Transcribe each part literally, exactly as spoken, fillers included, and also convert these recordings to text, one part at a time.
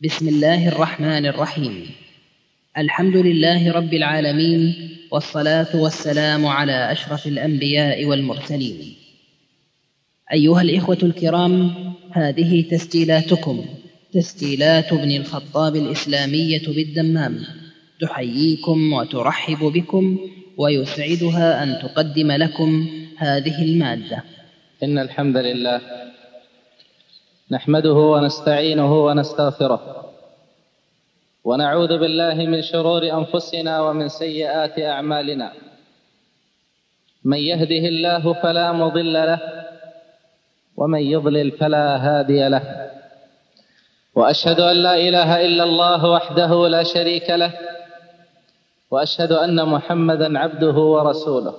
بسم الله الرحمن الرحيم. الحمد لله رب العالمين، والصلاة والسلام على أشرف الأنبياء والمرسلين. أيها الإخوة الكرام، هذه تسجيلاتكم، تسجيلات ابن الخطاب الإسلامية بالدمام، تحييكم وترحب بكم، ويسعدها أن تقدم لكم هذه المادة. إن الحمد لله نحمده ونستعينه ونستغفره، ونعوذ بالله من شرور أنفسنا ومن سيئات أعمالنا. من يهده الله فلا مضل له، ومن يضلل فلا هادي له. وأشهد أن لا إله إلا الله وحده لا شريك له، وأشهد أن محمدًا عبده ورسوله،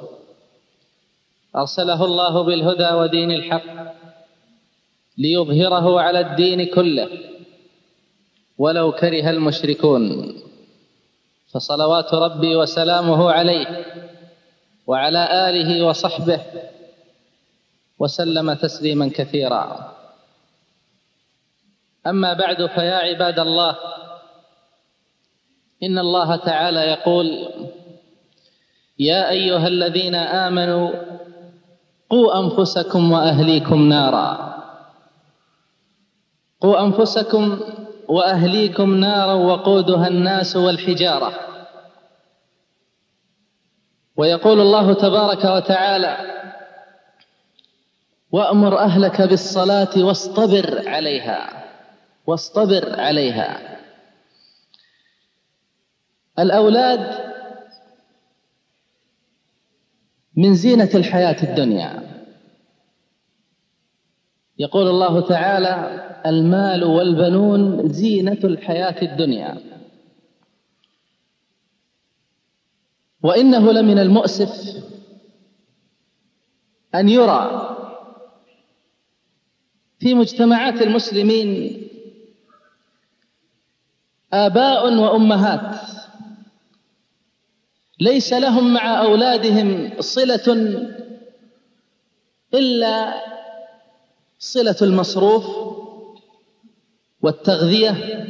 أرسله الله بالهدى ودين الحق ليظهره على الدين كله ولو كره المشركون. فصلوات ربي وسلامه عليه وعلى آله وصحبه وسلم تسليما كثيرا. أما بعد، فيا عباد الله، إن الله تعالى يقول: يا أيها الذين آمنوا قوا أنفسكم وأهليكم نارا. قوا أنفسكم وأهليكم نارا وقودها الناس والحجارة. ويقول الله تبارك وتعالى: وأمر أهلك بالصلاة واصطبر عليها واصطبر عليها. الأولاد من زينة الحياة الدنيا. يقول الله تعالى: المال والبنون زينة الحياة الدنيا. وإنه لمن المؤسف أن يرى في مجتمعات المسلمين آباء وأمهات ليس لهم مع أولادهم صلة إلا صلة المصروف والتغذية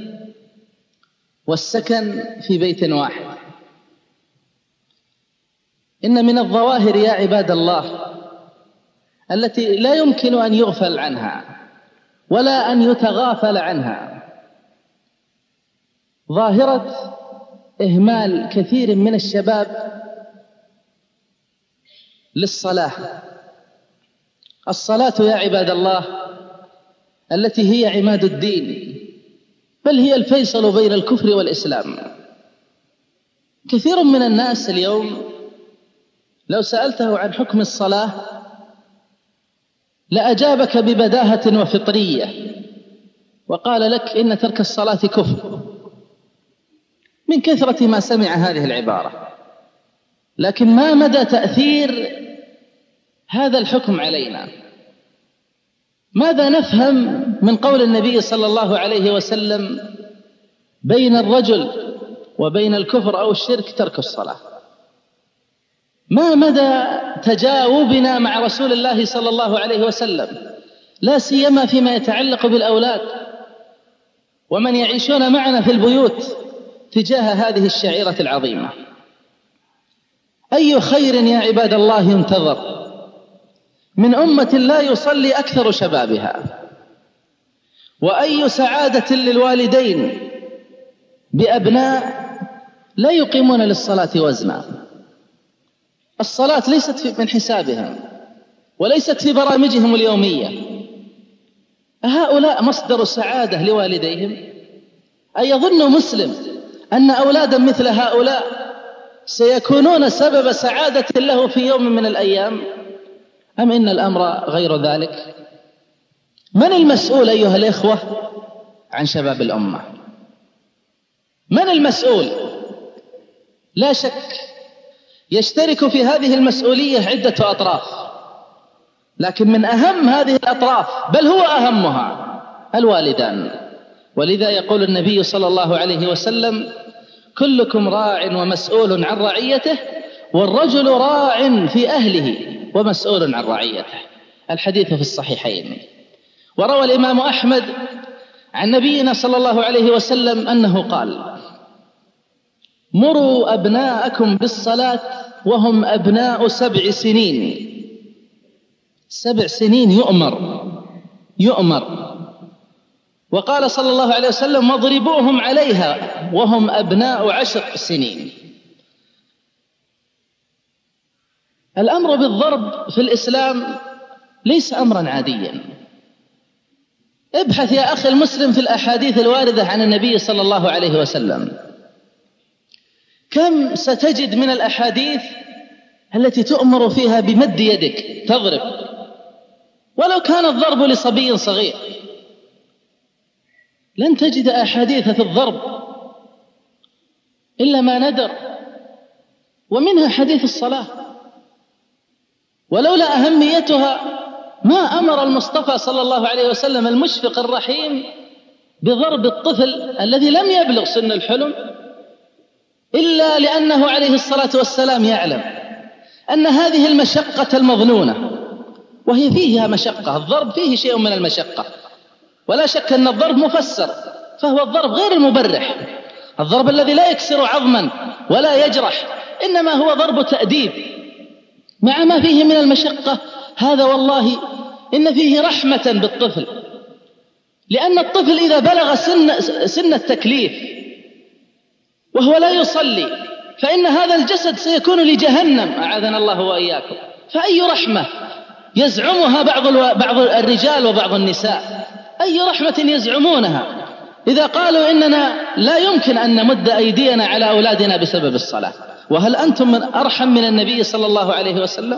والسكن في بيت واحد. إن من الظواهر يا عباد الله التي لا يمكن أن يغفل عنها ولا أن يتغافل عنها ظاهرة إهمال كثير من الشباب للصلاة. الصلاة يا عباد الله التي هي عماد الدين، بل هي الفيصل بين الكفر والإسلام. كثير من الناس اليوم لو سألته عن حكم الصلاة لأجابك ببداهة وفطرية وقال لك إن ترك الصلاة كفر، من كثرة ما سمع هذه العبارة. لكن ما مدى تأثير هذا الحكم علينا؟ ماذا نفهم من قول النبي صلى الله عليه وسلم: بين الرجل وبين الكفر أو الشرك ترك الصلاة؟ ما مدى تجاوبنا مع رسول الله صلى الله عليه وسلم، لا سيما فيما يتعلق بالأولاد ومن يعيشون معنا في البيوت تجاه هذه الشعيرة العظيمة؟ أي خير يا عباد الله ينتظر من أمة لا يصلي أكثر شبابها؟ وأي سعادة للوالدين بأبناء لا يقيمون للصلاة وزنا؟ الصلاة ليست من حسابهم وليست في برامجهم اليومية. هؤلاء مصدر سعادة لوالديهم؟ أيظن مسلم أن أولادا مثل هؤلاء سيكونون سبب سعادة له في يوم من الأيام؟ أم إن الأمر غير ذلك؟ من المسؤول أيها الإخوة عن شباب الأمة؟ من المسؤول؟ لا شك يشترك في هذه المسؤولية عدة أطراف، لكن من أهم هذه الأطراف، بل هو أهمها، الوالدان. ولذا يقول النبي صلى الله عليه وسلم: كلكم راع ومسؤول عن رعيته، والرجل راع في أهله ومسؤول عن رعيته. الحديث في الصحيحين. وروى الإمام أحمد عن نبينا صلى الله عليه وسلم أنه قال: مروا أبناءكم بالصلاة وهم أبناء سبع سنين. سبع سنين يؤمر يؤمر وقال صلى الله عليه وسلم: واضربوهم عليها وهم أبناء عشر سنين. الأمر بالضرب في الإسلام ليس أمرا عاديا. ابحث يا أخي المسلم في الأحاديث الواردة عن النبي صلى الله عليه وسلم، كم ستجد من الأحاديث التي تؤمر فيها بمد يدك تضرب، ولو كان الضرب لصبي صغير. لن تجد أحاديث في الضرب إلا ما ندر، ومنها حديث الصلاة. ولولا أهميتها ما أمر المصطفى صلى الله عليه وسلم المشفق الرحيم بضرب الطفل الذي لم يبلغ سن الحلم، إلا لأنه عليه الصلاة والسلام يعلم أن هذه المشقة المظنونة، وهي فيها مشقة، الضرب فيه شيء من المشقة، ولا شك أن الضرب مفسر، فهو الضرب غير المبرح، الضرب الذي لا يكسر عظما ولا يجرح، إنما هو ضرب تأديب مع ما فيه من المشقة. هذا والله إن فيه رحمة بالطفل، لأن الطفل إذا بلغ سن, سن التكليف وهو لا يصلي فإن هذا الجسد سيكون لجهنم، أعاذنا الله وإياكم. فأي رحمة يزعمها بعض, بعض الرجال وبعض النساء، أي رحمة يزعمونها إذا قالوا إننا لا يمكن أن نمد أيدينا على أولادنا بسبب الصلاة. وهل أنتم من أرحم من النبي صلى الله عليه وسلم؟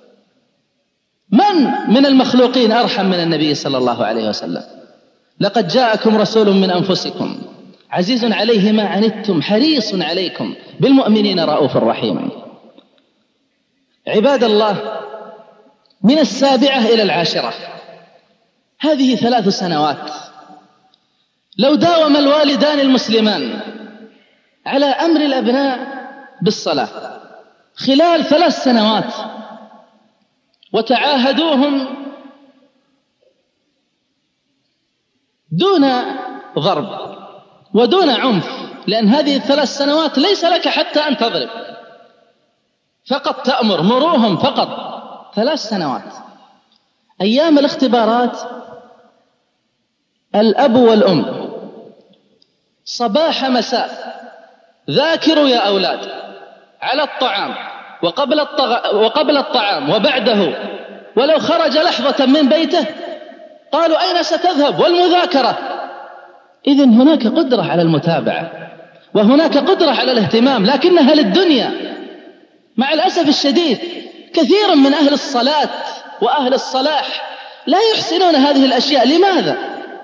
من من المخلوقين أرحم من النبي صلى الله عليه وسلم؟ لقد جاءكم رسول من أنفسكم عزيز عليه ما عنتم حريص عليكم بالمؤمنين رؤوف رحيم. عباد الله، من السابعة إلى العاشرة هذه ثلاث سنوات، لو داوم الوالدان المسلمان على أمر الأبناء بالصلاة خلال ثلاث سنوات وتعاهدوهم دون ضرب ودون عنف، لأن هذه الثلاث سنوات ليس لك حتى أن تضرب، فقط تأمر، مروهم فقط. ثلاث سنوات أيام الاختبارات الأب والأم صباح مساء ذاكروا يا أولاد على الطعام وقبل, الطغ... وقبل الطعام وبعده، ولو خرج لحظة من بيته قالوا أين ستذهب؟ والمذاكرة. إذن هناك قدرة على المتابعة وهناك قدرة على الاهتمام، لكنها للدنيا. مع الأسف الشديد كثير من أهل الصلاة وأهل الصلاح لا يحسنون هذه الأشياء. لماذا؟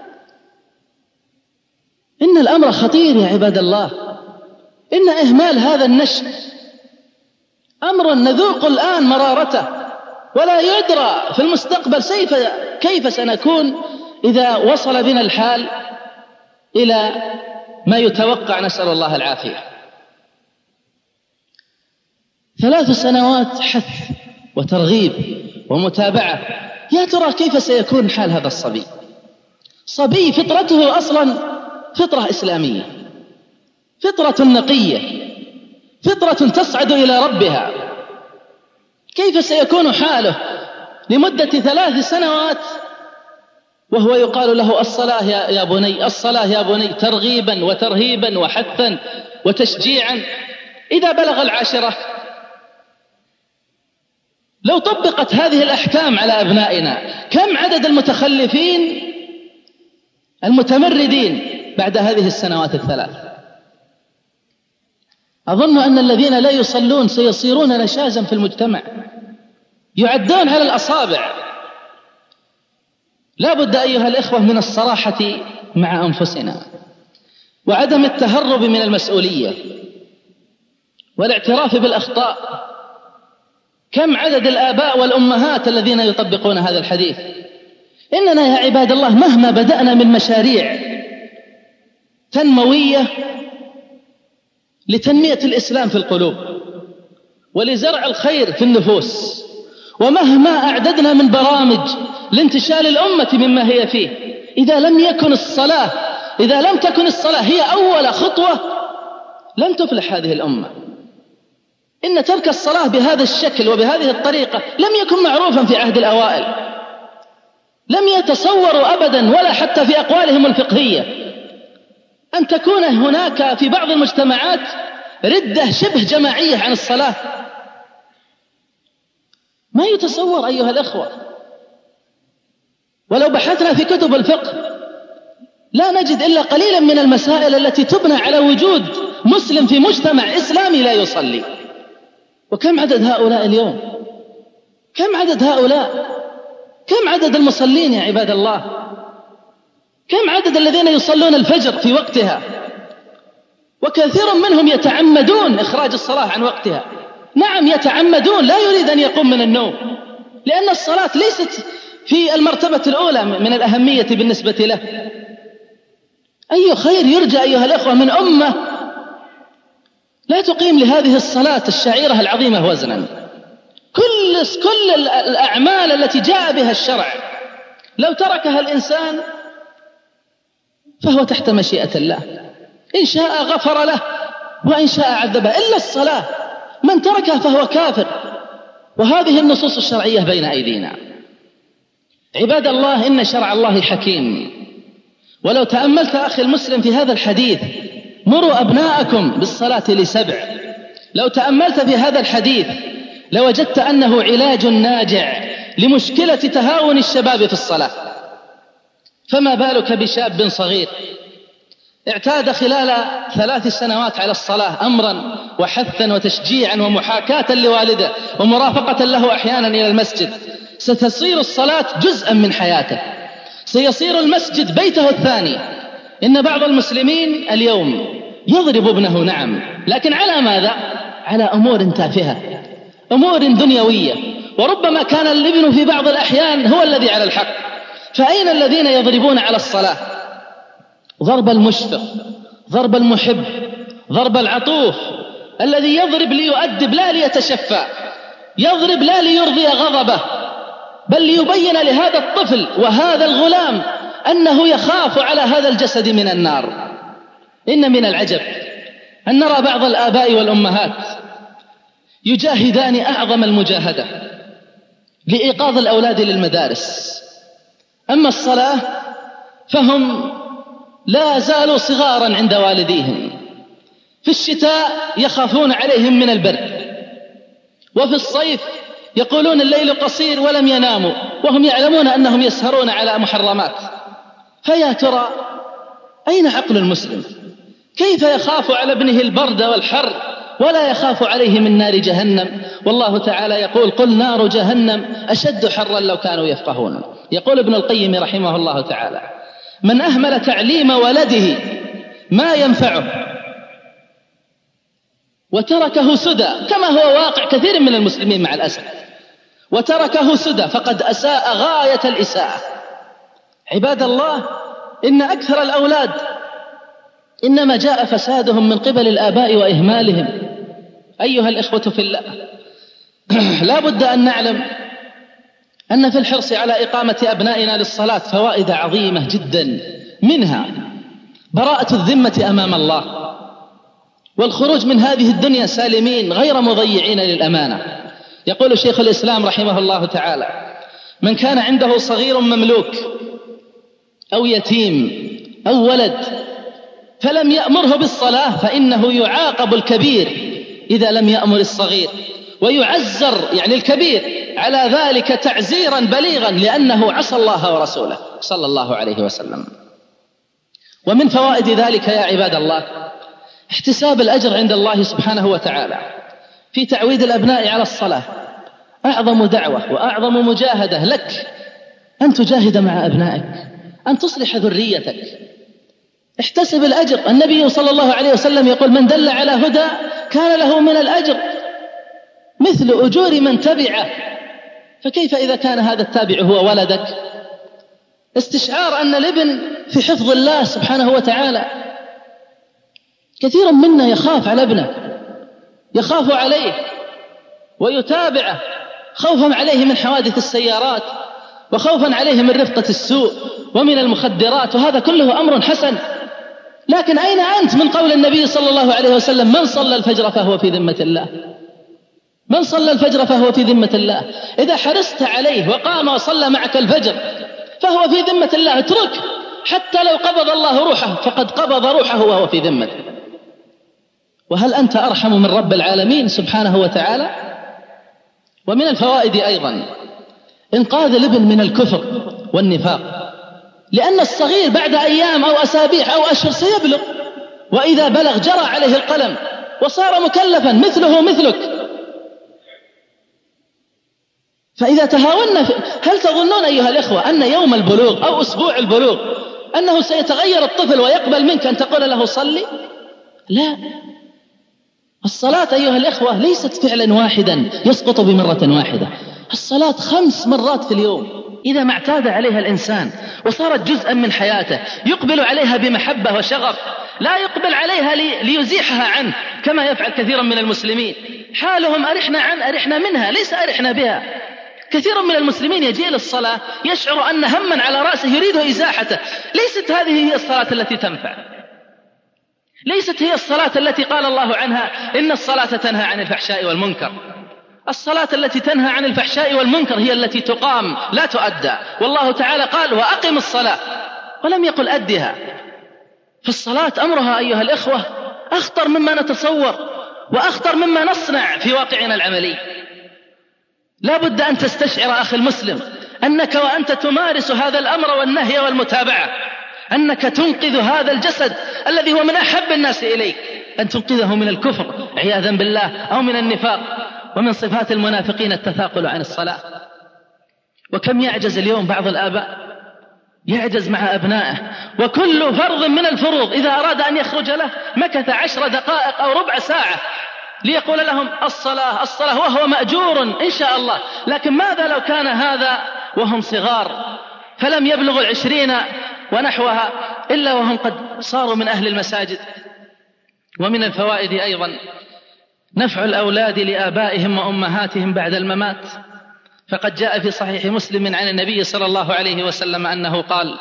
إن الأمر خطير يا عباد الله، إن إهمال هذا النشء أمر نذوق الآن مرارته، ولا يدرى في المستقبل كيف سنكون إذا وصل بنا الحال إلى ما يتوقع، نسأل الله العافية. ثلاث سنوات حث وترغيب ومتابعة. يا ترى كيف سيكون حال هذا الصبي؟ صبي فطرته أصلا فطرة إسلامية، فطرة نقية، فطرة تصعد إلى ربها. كيف سيكون حاله لمدة ثلاث سنوات وهو يقال له الصلاة يا بني، الصلاة يا بني، ترغيبا وترهيبا وحثا وتشجيعا؟ إذا بلغ العاشرة لو طبقت هذه الأحكام على أبنائنا كم عدد المتخلفين المتمردين بعد هذه السنوات الثلاث؟ أظن أن الذين لا يصلون سيصيرون نشازا في المجتمع، يعدون على الأصابع. لا بد أيها الإخوة من الصراحة مع أنفسنا وعدم التهرب من المسؤولية والاعتراف بالأخطاء. كم عدد الآباء والأمهات الذين يطبقون هذا الحديث؟ إننا يا عباد الله مهما بدأنا من مشاريع تنموية لتنمية الإسلام في القلوب ولزرع الخير في النفوس، ومهما أعددنا من برامج لانتشال الأمة مما هي فيه، إذا لم يكن الصلاة إذا لم تكن الصلاة هي أول خطوة لن تفلح هذه الأمة. إن ترك الصلاة بهذا الشكل وبهذه الطريقة لم يكن معروفا في عهد الأوائل، لم يتصوروا أبدا ولا حتى في أقوالهم الفقهية أن تكون هناك في بعض المجتمعات ردة شبه جماعية عن الصلاة. ما يتصور أيها الأخوة. ولو بحثنا في كتب الفقه لا نجد إلا قليلا من المسائل التي تبنى على وجود مسلم في مجتمع إسلامي لا يصلي. وكم عدد هؤلاء اليوم؟ كم عدد هؤلاء؟ كم عدد المصلين يا عباد الله؟ كم عدد الذين يصلون الفجر في وقتها؟ وكثير منهم يتعمدون إخراج الصلاة عن وقتها. نعم يتعمدون، لا يريد أن يقوم من النوم، لأن الصلاة ليست في المرتبة الأولى من الأهمية بالنسبة له. أي خير يرجى أيها الأخوة من أمة لا تقيم لهذه الصلاة الشعيرة العظيمة وزنا. كل كل الأعمال التي جاء بها الشرع لو تركها الإنسان فهو تحت مشيئة الله، إن شاء غفر له وإن شاء عذبه، إلا الصلاة من تركها فهو كافر. وهذه النصوص الشرعية بين أيدينا. عباد الله، إن شرع الله حكيم. ولو تأملت أخي المسلم في هذا الحديث مروا أبناءكم بالصلاة لسبع، لو تأملت في هذا الحديث لوجدت أنه علاج ناجع لمشكلة تهاون الشباب في الصلاة. فما بالك بشاب صغير اعتاد خلال ثلاث سنوات على الصلاة أمرا وحثا وتشجيعا ومحاكاة لوالده ومرافقة له أحيانا إلى المسجد، ستصير الصلاة جزءا من حياته، سيصير المسجد بيته الثاني. إن بعض المسلمين اليوم يضرب ابنه، نعم، لكن على ماذا؟ على أمور تافهة، أمور دنيوية، وربما كان الابن في بعض الأحيان هو الذي على الحق. فأين الذين يضربون على الصلاة؟ ضرب المشفق، ضرب المحب، ضرب العطوف، الذي يضرب ليؤدب لا ليتشفى، يضرب لا ليرضي غضبه، بل ليبين لهذا الطفل وهذا الغلام أنه يخاف على هذا الجسد من النار. إن من العجب أن نرى بعض الآباء والأمهات يجاهدان أعظم المجاهدة لإيقاظ الأولاد للمدارس، أما الصلاة فهم لا زالوا صغارا عند والديهم. في الشتاء يخافون عليهم من البرد، وفي الصيف يقولون الليل قصير ولم يناموا وهم يعلمون أنهم يسهرون على محرمات. فيا ترى أين عقل المسلم؟ كيف يخاف على ابنه البرد والحر ولا يخاف عليه من نار جهنم؟ والله تعالى يقول: قل نار جهنم أشد حرا لو كانوا يفقهون. يقول ابن القيم رحمه الله تعالى: من أهمل تعليم ولده ما ينفعه وتركه سدى، كما هو واقع كثير من المسلمين مع الأسف، وتركه سدى فقد أساء غاية الإساءة. عباد الله، إن أكثر الأولاد إنما جاء فسادهم من قبل الآباء وإهمالهم. أيها الإخوة في الله، لا بد أن نعلم أن في الحرص على إقامة أبنائنا للصلاة فوائد عظيمة جدا، منها براءة الذمة أمام الله، والخروج من هذه الدنيا سالمين غير مضيعين للأمانة. يقول شيخ الإسلام رحمه الله تعالى: من كان عنده صغير مملوك أو يتيم أو ولد فلم يأمره بالصلاة فإنه يعاقب الكبير إذا لم يأمر الصغير، ويعزر يعني الكبير على ذلك تعزيرا بليغا لأنه عصى الله ورسوله صلى الله عليه وسلم. ومن فوائد ذلك يا عباد الله احتساب الأجر عند الله سبحانه وتعالى في تعويد الأبناء على الصلاة. أعظم دعوة وأعظم مجاهدة لك أن تجاهد مع أبنائك، أن تصلح ذريتك. احتسب الأجر. النبي صلى الله عليه وسلم يقول: من دل على هدى كان له من الأجر مثل أجور من تبعه. فكيف إذا كان هذا التابع هو ولدك؟ استشعار أن الابن في حفظ الله سبحانه وتعالى. كثير منا يخاف على ابنه، يخاف عليه ويتابعه خوفا عليه من حوادث السيارات وخوفا عليهم من رفقة السوء ومن المخدرات، وهذا كله أمر حسن. لكن أين أنت من قول النبي صلى الله عليه وسلم: من صلى الفجر فهو في ذمة الله، من صلى الفجر فهو في ذمة الله. إذا حرصت عليه وقام وصلى معك الفجر فهو في ذمة الله، اترك حتى لو قبض الله روحه فقد قبض روحه وهو في ذمته. وهل أنت أرحم من رب العالمين سبحانه وتعالى؟ ومن الفوائد أيضا إنقاذ الابن من الكفر والنفاق، لأن الصغير بعد أيام أو أسابيع أو أشهر سيبلغ، وإذا بلغ جرى عليه القلم وصار مكلفا مثله مثلك. فإذا تهاونا في... هل تظنون أيها الإخوة أن يوم البلوغ أو أسبوع البلوغ أنه سيتغير الطفل ويقبل منك أن تقول له صلي؟ لا. الصلاة أيها الإخوة ليست فعلا واحدا يسقط بمرة واحدة، الصلاة خمس مرات في اليوم. إذا ما اعتاد عليها الإنسان وصارت جزءا من حياته يقبل عليها بمحبة وشغف، لا يقبل عليها لي ليزيحها عنه كما يفعل كثيرا من المسلمين. حالهم أرحنا عن أرحنا منها، ليس أرحنا بها. كثير من المسلمين يجي للصلاة يشعر أن هما على رأسه يريد إزاحته. ليست هذه هي الصلاة التي تنفع، ليست هي الصلاة التي قال الله عنها: إن الصلاة تنهى عن الفحشاء والمنكر. الصلاة التي تنهى عن الفحشاء والمنكر هي التي تقام لا تؤدى، والله تعالى قال: وأقم الصلاة، ولم يقل أدها. فالصلاة أمرها أيها الإخوة أخطر مما نتصور وأخطر مما نصنع في واقعنا العملي. لا بد أن تستشعر أخي المسلم أنك وأنت تمارس هذا الأمر والنهي والمتابعة أنك تنقذ هذا الجسد الذي هو من أحب الناس إليك، أن تنقذه من الكفر عياذا بالله أو من النفاق. ومن صفات المنافقين التثاقل عن الصلاة. وكم يعجز اليوم بعض الآباء، يعجز مع أبنائه، وكل فرض من الفروض إذا أراد أن يخرج له مكث عشر دقائق أو ربع ساعة ليقول لهم الصلاة الصلاة، وهو مأجور إن شاء الله. لكن ماذا لو كان هذا وهم صغار فلم يبلغوا العشرين ونحوها إلا وهم قد صاروا من أهل المساجد؟ ومن الفوائد أيضا نفع الأولاد لآبائهم وأمهاتهم بعد الممات. فقد جاء في صحيح مسلم عن النبي صلى الله عليه وسلم أنه قال: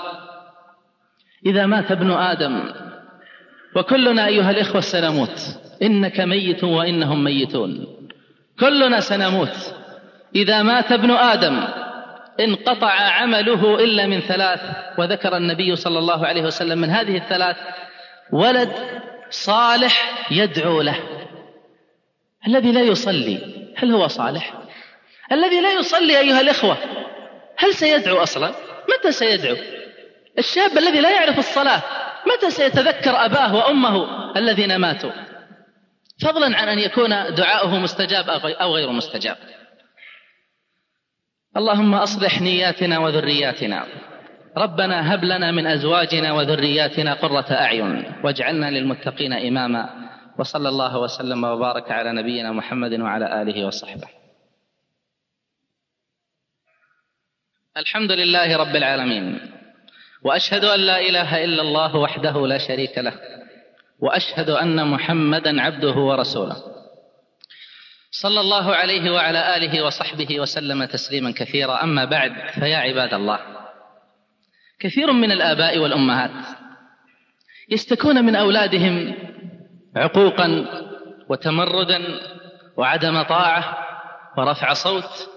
إذا مات ابن آدم، وكلنا أيها الإخوة سنموت، إنك ميت وإنهم ميتون، كلنا سنموت. إذا مات ابن آدم انقطع عمله إلا من ثلاث، وذكر النبي صلى الله عليه وسلم من هذه الثلاث: ولد صالح يدعو له. الذي لا يصلي هل هو صالح؟ الذي لا يصلي أيها الإخوة هل سيدعو أصلا؟ متى سيدعو؟ الشاب الذي لا يعرف الصلاة متى سيتذكر أباه وأمه الذين ماتوا؟ فضلا عن أن يكون دعاؤه مستجاب أو غير مستجاب. اللهم أصلح نياتنا وذرياتنا، ربنا هب لنا من أزواجنا وذرياتنا قرة أعين واجعلنا للمتقين إماما. وصلى الله وسلم وبارك على نبينا محمد وعلى آله وصحبه. الحمد لله رب العالمين، وأشهد أن لا إله إلا الله وحده لا شريك له، وأشهد أن محمدا عبده ورسوله، صلى الله عليه وعلى آله وصحبه وسلم تسليما كثيرا. أما بعد، فيا عباد الله، كثير من الآباء والأمهات يشتكون من أولادهم عقوقا وتمردا وعدم طاعة ورفع صوت،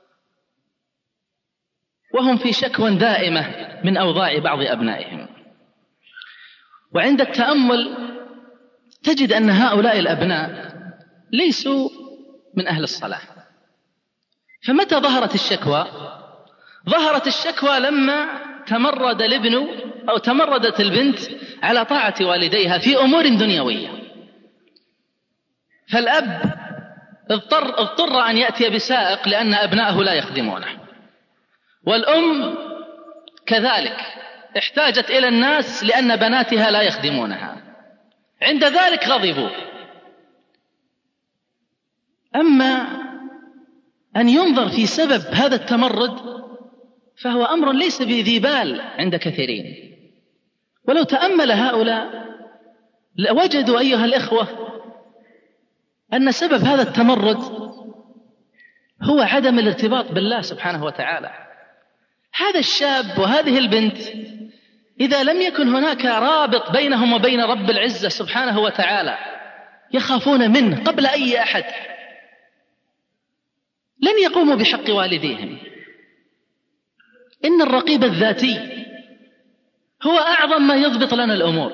وهم في شكوى دائمة من أوضاع بعض أبنائهم. وعند التأمل تجد أن هؤلاء الأبناء ليسوا من أهل الصلاة. فمتى ظهرت الشكوى؟ ظهرت الشكوى لما تمرد الابن أو تمردت البنت على طاعة والديها في أمور دنيوية، فالأب اضطر, اضطر أن يأتي بسائق لأن أبنائه لا يخدمونه، والأم كذلك احتاجت إلى الناس لأن بناتها لا يخدمونها. عند ذلك غضبوا. أما أن ينظر في سبب هذا التمرد فهو أمر ليس بذي بال عند كثيرين. ولو تأمل هؤلاء لوجدوا أيها الإخوة أن سبب هذا التمرد هو عدم الارتباط بالله سبحانه وتعالى. هذا الشاب وهذه البنت إذا لم يكن هناك رابط بينهم وبين رب العزة سبحانه وتعالى يخافون منه قبل أي أحد، لن يقوموا بحق والديهم. إن الرقيب الذاتي هو أعظم ما يضبط لنا الأمور.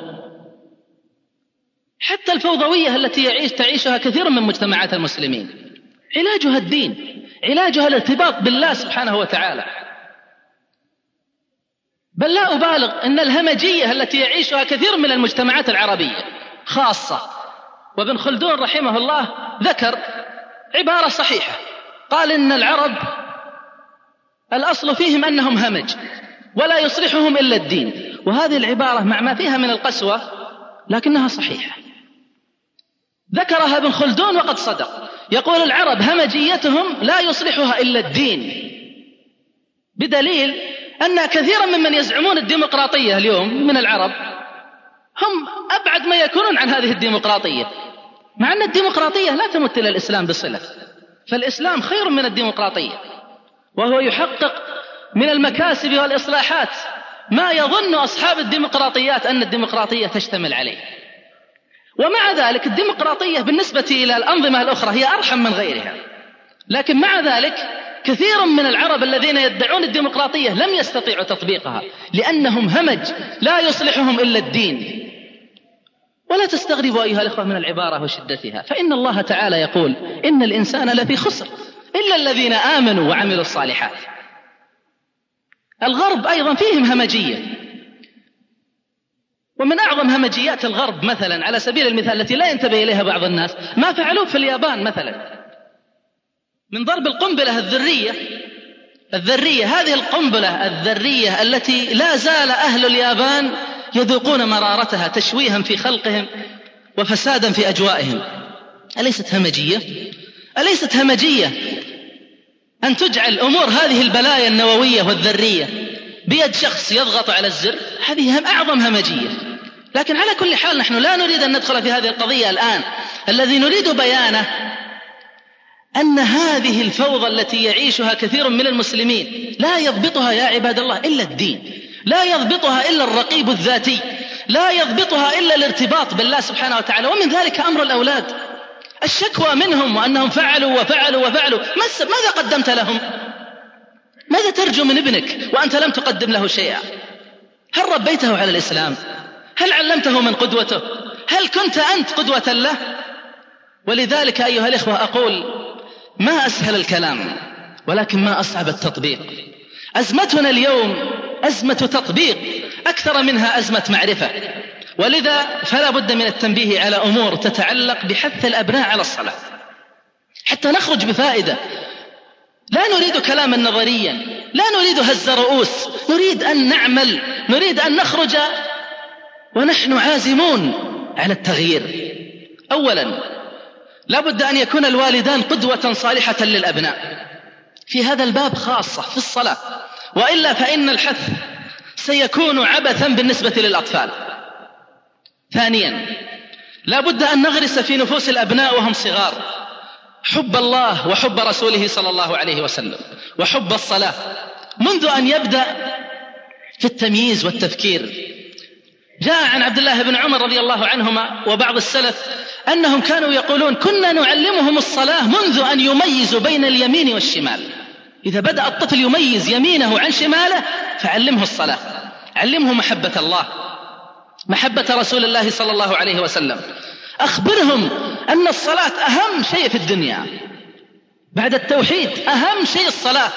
حتى الفوضوية التي يعيش تعيشها كثير من مجتمعات المسلمين علاجها الدين، علاجها الارتباط بالله سبحانه وتعالى. بل لا أبالغ إن الهمجية التي يعيشها كثير من المجتمعات العربية خاصة، وابن خلدون رحمه الله ذكر عبارة صحيحة، قال إن العرب الأصل فيهم أنهم همج ولا يصلحهم إلا الدين. وهذه العبارة مع ما فيها من القسوة لكنها صحيحة، ذكرها ابن خلدون وقد صدق. يقول العرب همجيتهم لا يصلحها إلا الدين، بدليل أن كثيرا ممن يزعمون الديمقراطية اليوم من العرب هم أبعد ما يكونون عن هذه الديمقراطية، مع أن الديمقراطية لا تمت إلى الإسلام بصلة، فالإسلام خير من الديمقراطية، وهو يحقق من المكاسب والإصلاحات ما يظن أصحاب الديمقراطيات أن الديمقراطية تشتمل عليه. ومع ذلك الديمقراطية بالنسبة إلى الأنظمة الأخرى هي أرحم من غيرها، لكن مع ذلك كثير من العرب الذين يدعون الديمقراطية لم يستطيعوا تطبيقها لأنهم همج لا يصلحهم إلا الدين. ولا تستغربوا أيها الأخوة من العبارة وشدتها، فإن الله تعالى يقول إن الإنسان لفي خسر إلا الذين آمنوا وعملوا الصالحات. الغرب أيضا فيهم همجية، ومن أعظم همجيات الغرب مثلا على سبيل المثال التي لا ينتبه إليها بعض الناس ما فعلوه في اليابان مثلا من ضرب القنبلة الذرية الذرية هذه القنبلة الذرية التي لا زال أهل اليابان يذوقون مرارتها تشويها في خلقهم وفسادا في أجوائهم. أليست همجية؟ أليست همجية أن تجعل أمور هذه البلايا النووية والذرية بيد شخص يضغط على الزر؟ هذه أعظم همجية. لكن على كل حال نحن لا نريد أن ندخل في هذه القضية الآن. الذي نريد بيانه أن هذه الفوضى التي يعيشها كثير من المسلمين لا يضبطها يا عباد الله إلا الدين، لا يضبطها إلا الرقيب الذاتي، لا يضبطها إلا الارتباط بالله سبحانه وتعالى. ومن ذلك أمر الأولاد، الشكوى منهم وأنهم فعلوا وفعلوا وفعلوا. ماذا قدمت لهم؟ ماذا ترجو من ابنك وأنت لم تقدم له شيئا؟ هل ربيته على الإسلام؟ هل علمته من قدوته؟ هل كنت أنت قدوة له؟ ولذلك أيها الإخوة أقول ما أسهل الكلام ولكن ما أصعب التطبيق. أزمتنا اليوم أزمة تطبيق أكثر منها أزمة معرفة، ولذا فلا بد من التنبيه على أمور تتعلق بحث الأبناء على الصلاة حتى نخرج بفائدة. لا نريد كلاما نظريا، لا نريد هز رؤوس، نريد أن نعمل، نريد أن نخرج ونحن عازمون على التغيير. أولا لا بد أن يكون الوالدان قدوة صالحة للأبناء في هذا الباب خاصة في الصلاة، وإلا فإن الحث سيكون عبثا بالنسبة للأطفال. ثانيا لا بد أن نغرس في نفوس الأبناء وهم صغار حب الله وحب رسوله صلى الله عليه وسلم وحب الصلاة منذ أن يبدأ في التمييز والتفكير. جاء عن عبد الله بن عمر رضي الله عنهما وبعض السلف أنهم كانوا يقولون كنا نعلمهم الصلاة منذ أن يميزوا بين اليمين والشمال. إذا بدأ الطفل يميز يمينه عن شماله فعلمه الصلاة، علمه محبة الله، محبة رسول الله صلى الله عليه وسلم. أخبرهم أن الصلاة أهم شيء في الدنيا بعد التوحيد، أهم شيء الصلاة.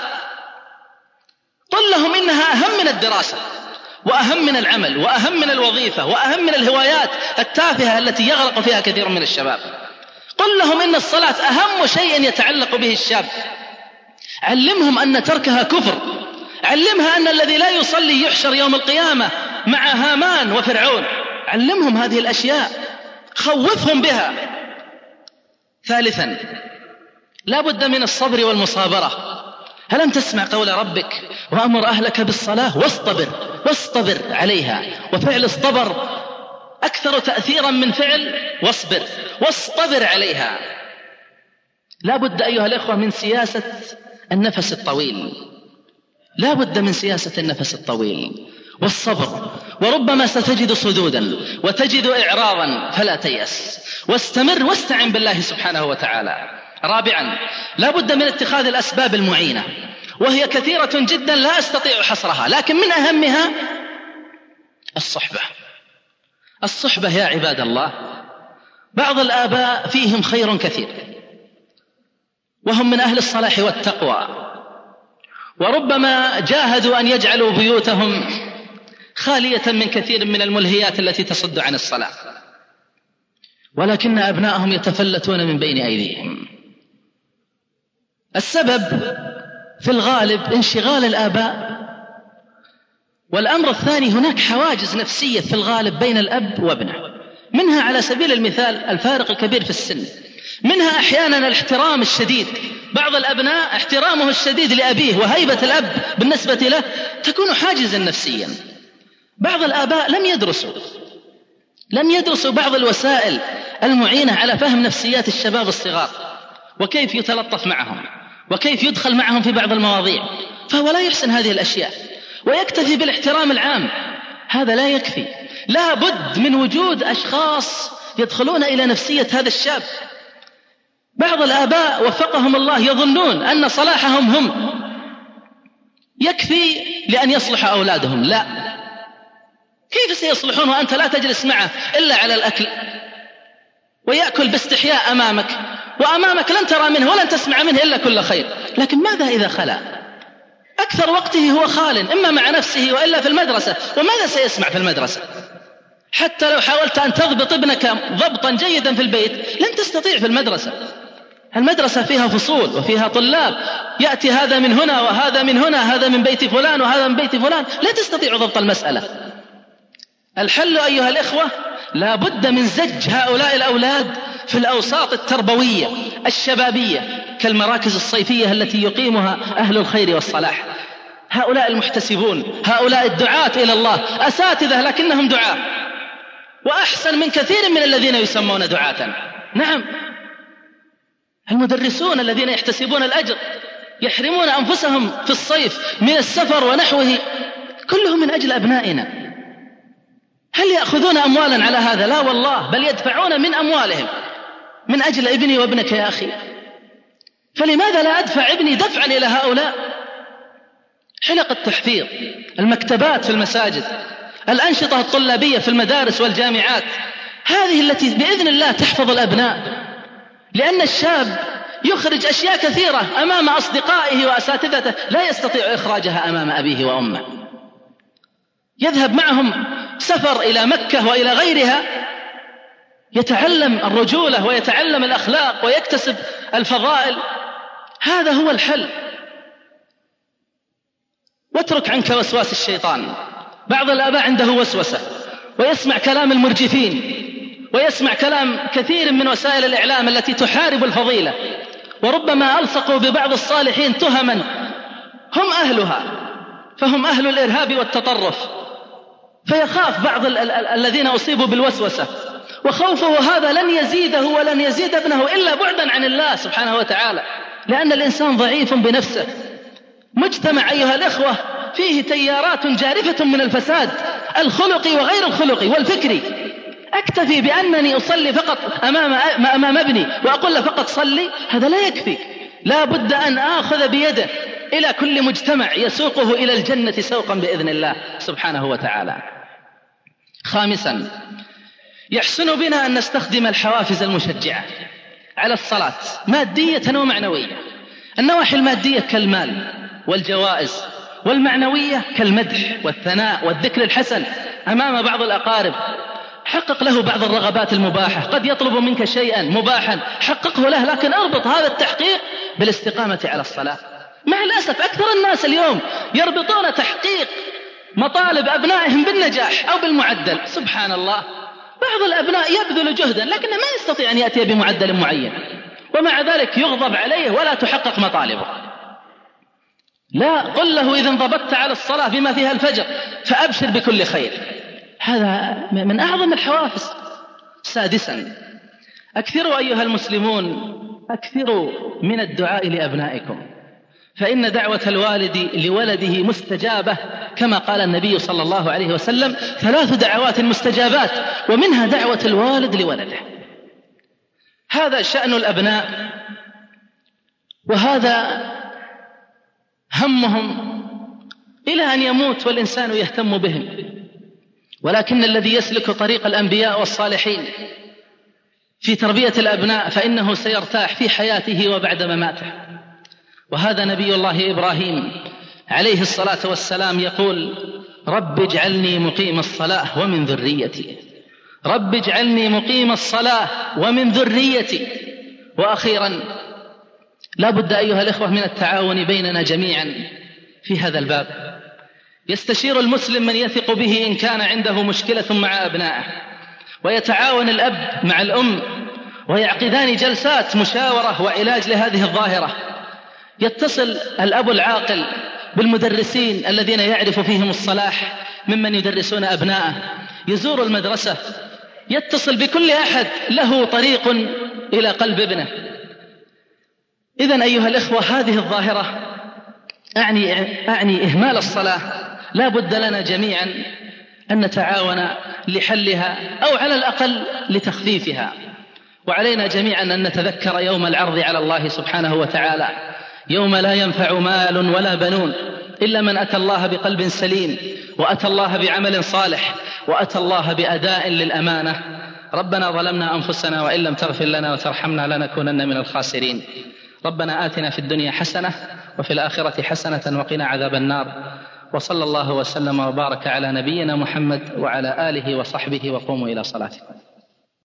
قل لهم إنها أهم من الدراسة وأهم من العمل وأهم من الوظيفة وأهم من الهوايات التافهة التي يغرق فيها كثير من الشباب. قل لهم إن الصلاة أهم شيء يتعلق به الشاب. علمهم أن تركها كفر، علمها أن الذي لا يصلي يحشر يوم القيامة مع هامان وفرعون. علمهم هذه الأشياء، خوفهم بها. ثالثا لا بد من الصبر والمصابرة. هل أن تسمع قول ربك وأمر أهلك بالصلاة واصطبر واصطبر عليها؟ وفعل الصبر أكثر تأثيرا من فعل واصبر واصطبر عليها. لا بد أيها الأخوة من سياسة النفس الطويل. لا بد من سياسة النفس الطويل والصبر، وربما ستجد صدودا وتجد إعراضا، فلا تيأس، واستمر واستعن بالله سبحانه وتعالى. رابعا، لا بد من اتخاذ الأسباب المعينة، وهي كثيرة جدا لا أستطيع حصرها، لكن من أهمها الصحبة. الصحبة يا عباد الله، بعض الآباء فيهم خير كثير وهم من أهل الصلاح والتقوى، وربما جاهدوا أن يجعلوا بيوتهم خالية من كثير من الملهيات التي تصد عن الصلاة، ولكن أبنائهم يتفلتون من بين أيديهم. السبب في الغالب انشغال الآباء، والأمر الثاني هناك حواجز نفسية في الغالب بين الأب وابنه، منها على سبيل المثال الفارق الكبير في السن، منها أحيانا الاحترام الشديد. بعض الأبناء احترامه الشديد لأبيه وهيبة الأب بالنسبة له تكون حاجزا نفسيا. بعض الآباء لم يدرسوا لم يدرسوا بعض الوسائل المعينة على فهم نفسيات الشباب الصغار، وكيف يتلطف معهم، وكيف يدخل معهم في بعض المواضيع، فهو لا يحسن هذه الأشياء ويكتفي بالاحترام العام. هذا لا يكفي، لا بد من وجود أشخاص يدخلون إلى نفسية هذا الشاب. بعض الآباء وفقهم الله يظنون أن صلاحهم هم يكفي لأن يصلح أولادهم. لا، كيف سيصلحون وأنت لا تجلس معه إلا على الأكل، ويأكل باستحياء أمامك، وأمامك لن ترى منه ولن تسمع منه إلا كل خير. لكن ماذا إذا خلا؟ أكثر وقته هو خال، إما مع نفسه وإلا في المدرسة، وماذا سيسمع في المدرسة؟ حتى لو حاولت أن تضبط ابنك ضبطا جيدا في البيت لن تستطيع في المدرسة. المدرسة فيها فصول وفيها طلاب، يأتي هذا من هنا وهذا من هنا، هذا من بيت فلان وهذا من بيت فلان، لا تستطيع ضبط المسألة. الحل أيها الإخوة، لا بد من زج هؤلاء الأولاد في الأوساط التربوية الشبابية كالمراكز الصيفية التي يقيمها أهل الخير والصلاح. هؤلاء المحتسبون، هؤلاء الدعاة إلى الله، أساتذة لكنهم دعاة، وأحسن من كثير من الذين يسمون دعاة. نعم، المدرسون الذين يحتسبون الأجر يحرمون أنفسهم في الصيف من السفر ونحوه، كلهم من أجل أبنائنا. هل يأخذون أموالا على هذا؟ لا والله، بل يدفعون من أموالهم من أجل ابني وابنك يا أخي. فلماذا لا أدفع ابني دفعا إلى هؤلاء؟ حلق التحفيظ، المكتبات في المساجد، الأنشطة الطلابية في المدارس والجامعات، هذه التي بإذن الله تحفظ الأبناء، لأن الشاب يخرج أشياء كثيرة أمام أصدقائه وأساتذته لا يستطيع إخراجها أمام أبيه وأمه. يذهب معهم سفر إلى مكة وإلى غيرها، يتعلم الرجولة ويتعلم الأخلاق ويكتسب الفضائل. هذا هو الحل. واترك عنك وسواس الشيطان. بعض الآباء عنده وسوسة ويسمع كلام المرجفين، ويسمع كلام كثير من وسائل الإعلام التي تحارب الفضيلة، وربما ألصقوا ببعض الصالحين تهما هم أهلها، فهم أهل الإرهاب والتطرف. فيخاف بعض ال- ال- الذين أصيبوا بالوسوسة، وخوفه هذا لن يزيده ولن يزيد ابنه إلا بعدا عن الله سبحانه وتعالى، لأن الإنسان ضعيف بنفسه. مجتمع أيها الإخوة فيه تيارات جارفة من الفساد الخلقي وغير الخلقي والفكري. أكتفي بأنني أصلي فقط أمام, أمام ابني وأقول له فقط صلي، هذا لا يكفي. لا بد أن آخذ بيده إلى كل مجتمع يسوقه إلى الجنة سوقا بإذن الله سبحانه وتعالى. خامسا، يحسن بنا أن نستخدم الحوافز المشجعة على الصلاة مادية ومعنوية. النواحي المادية كالمال والجوائز، والمعنوية كالمدح والثناء والذكر الحسن أمام بعض الأقارب. حقق له بعض الرغبات المباحة، قد يطلب منك شيئا مباحا حققه له، لكن اربط هذا التحقيق بالاستقامة على الصلاة. مع الأسف أكثر الناس اليوم يربطون تحقيق مطالب أبنائهم بالنجاح أو بالمعدل. سبحان الله، بعض الأبناء يبذل جهدا لكنه ما يستطيع أن يأتي بمعدل معين، ومع ذلك يغضب عليه ولا تحقق مطالبه. لا، قل له إذا انضبطت على الصلاة بما فيها الفجر فأبشر بكل خير. هذا من أعظم الحوافز. سادسا، أكثروا أيها المسلمون، أكثروا من الدعاء لأبنائكم، فإن دعوة الوالد لولده مستجابة، كما قال النبي صلى الله عليه وسلم: ثلاث دعوات مستجابات، ومنها دعوة الوالد لولده. هذا شأن الأبناء، وهذا همهم إلى أن يموت والإنسان يهتم بهم. ولكن الذي يسلك طريق الأنبياء والصالحين في تربية الأبناء فإنه سيرتاح في حياته وبعد مماته. وهذا نبي الله إبراهيم عليه الصلاة والسلام يقول: رب اجعلني مقيم الصلاة ومن ذريتي، رب اجعلني مقيم الصلاة ومن ذريتي. وأخيرا، لا بد أيها الإخوة من التعاون بيننا جميعا في هذا الباب. يستشير المسلم من يثق به إن كان عنده مشكلة مع أبنائه، ويتعاون الأب مع الأم ويعقدان جلسات مشاورة وعلاج لهذه الظاهرة. يتصل الأب العاقل بالمدرسين الذين يعرف فيهم الصلاح ممن يدرسون أبنائه، يزور المدرسة، يتصل بكل أحد له طريق إلى قلب ابنه. إذن أيها الإخوة، هذه الظاهرة أعني, أعني إهمال الصلاة لا بد لنا جميعا أن نتعاون لحلها أو على الأقل لتخفيفها. وعلينا جميعا أن نتذكر يوم العرض على الله سبحانه وتعالى، يوم لا ينفع مال ولا بنون إلا من أتى الله بقلب سليم، وأتى الله بعمل صالح، وأتى الله بأداء للأمانة. ربنا ظلمنا أنفسنا وإن لم تغفر لنا وترحمنا لنكونن من الخاسرين. ربنا آتنا في الدنيا حسنة وفي الآخرة حسنة وقنا عذاب النار. وصلى الله وسلم وبارك على نبينا محمد وعلى آله وصحبه، وقوموا إلى صلاتكم.